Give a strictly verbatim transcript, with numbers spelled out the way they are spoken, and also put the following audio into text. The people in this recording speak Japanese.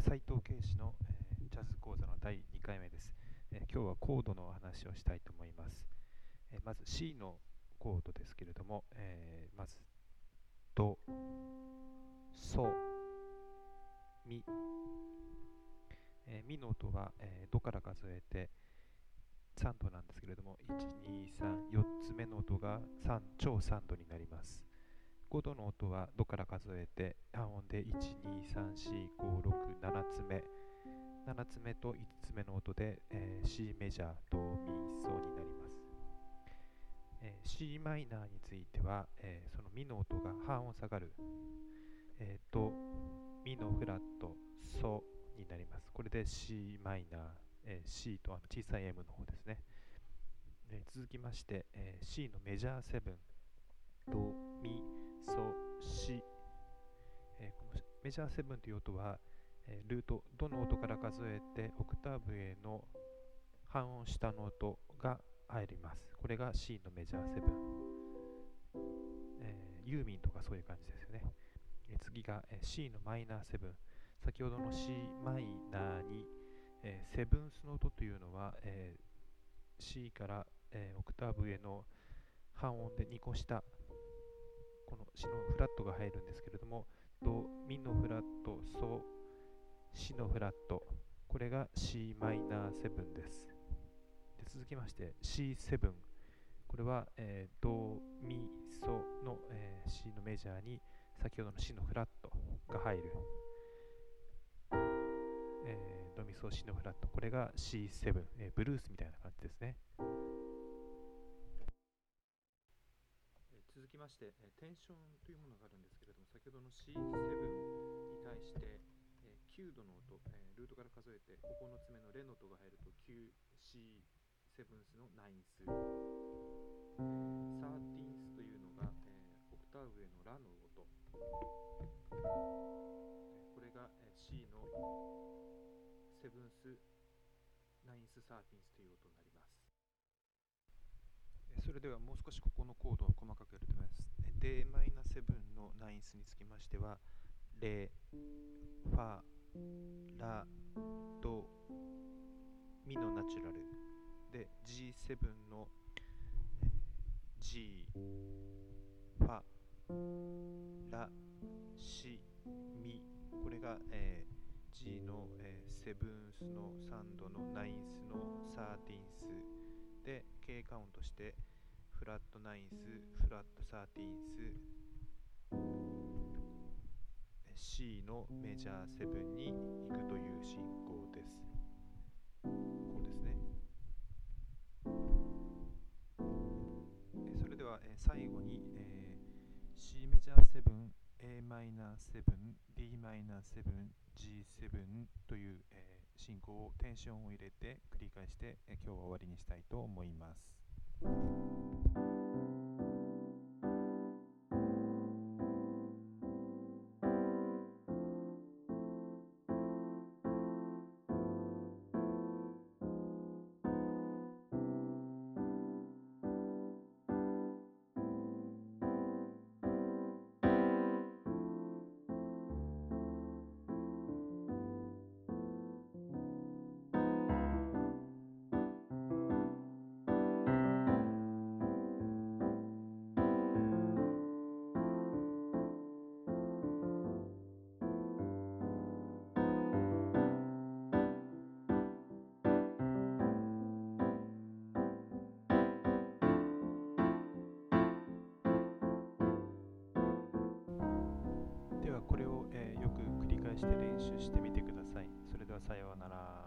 斉藤圭司の、えージャズ講座のだいにかいめです。えー今日はコードのお話をしたいと思います。えーまず C のコードですけれども、えーまずド、ソ、ミ、えーミの音は、えードから数えてさんどなんですけれども、いち、に、さん、よっつめの音がさん超さんどになります。ごどの音はドから数えて半音でいち、に、さん、よん、ご、ろく、ななつめななつめといつつめの音で、えー C メジャー、ド、ミ、ソになります。えー C マイナーについては、えーそのミの音が半音下がる、えー、ド、ミのフラット、ソになります。これで C マイナー、えー C とあの小さい M の方ですね。えー続きまして、えー C のメジャーセブン、ド、ミ、ソ、シ、えーこのメジャーセブンという音は、えールート、どの音から数えてオクターブへの半音下の音が入ります。これが C のメジャーセブン。えーユーミンとかそういう感じですよね。えー次が、えー C のマイナーセブン。先ほどの C マイナーに、えーセブンスの音というのは、えー C から、えーオクターブへの半音でにこ下、この C のフラットが入るんですけれども、ド、ミのフラット、ソ、シのフラット、これが C マイナーセブンです。で続きまして シーセブン、これは、えード、ミ、ソの、えー C のメジャーに先ほどの C のフラットが入る、えード、ミ、ソ、シのフラット、これが シーセブン、えーブルースみたいな感じですね。えー続きまして、えーテンションというものがあるんですけれども、先ほどの シーセブン に対して、えーきゅうどの音、えールートから数えてここのつめのレの音が入ると きゅう、シーセブンスのナインス、えー、サーティンスというのが、えーオクターブへのラの音、えーこれが、えー C のセブンス、ナインス、サーティンスという音になります。それではもう少しここのコードを細かくやると思います。デーマイナーセブン のナインスにつきましては、レ、ファ、ラ、ド、ミのナチュラルで ジーセブン の G、ファ、ラ、シ、ミ、これが、えー G の、えーセブンスのさんどのナインスのサーティンスで K カウントしてフラットナインス、フラットサーティンス、C のメジャーセブンに行くという進行です。こうですね。それでは、えー最後に、えー C メジャーセブン、A マイナーセブン、D マイナーセブン、ジーセブン という、えー進行をテンションを入れて繰り返して、えー今日は終わりにしたいと思います。ではこれを、えーよく繰り返して練習してみてください。それではさようなら。